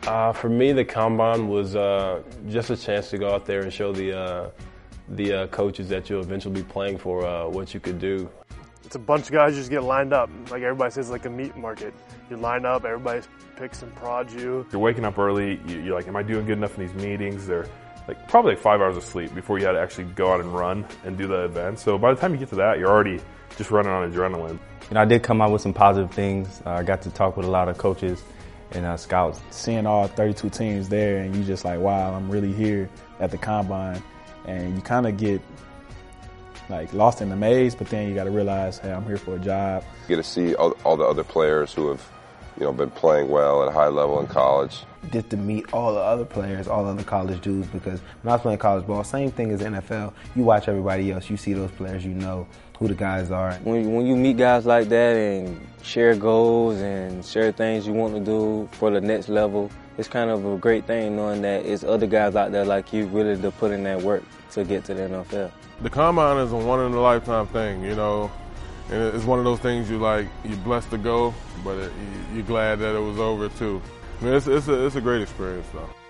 For me, the combine was just a chance to go out there and show the coaches that you'll eventually be playing for what you could do. It's a bunch of guys just get lined up. Like everybody says, like a meat market. You line up, everybody picks and prods you. You're waking up early, you're like, am I doing good enough in these meetings? They're like probably like 5 hours of sleep before you had to actually go out and run and do the event. So by the time you get to that, you're already just running on adrenaline. I did come out with some positive things. I got to talk with a lot of coaches and scouts. Seeing all 32 teams there and you just like, wow, I'm really here at the combine. And you kind of get like lost in the maze, but then you got to realize, hey, I'm here for a job. You get to see all the other players who have, been playing well at a high level in college. Get to meet all the other players, all the other college dudes, because when I was playing college ball, same thing as NFL. You watch everybody else, you see those players, you know who the guys are. When you meet guys like that and share goals and share things you want to do for the next level, it's kind of a great thing knowing that it's other guys out there like you really to put in that work to get to the NFL. The combine is a one-in-a-lifetime thing, and it's one of those things you're blessed to go, but you're glad that it was over too. I mean, it's a great experience though.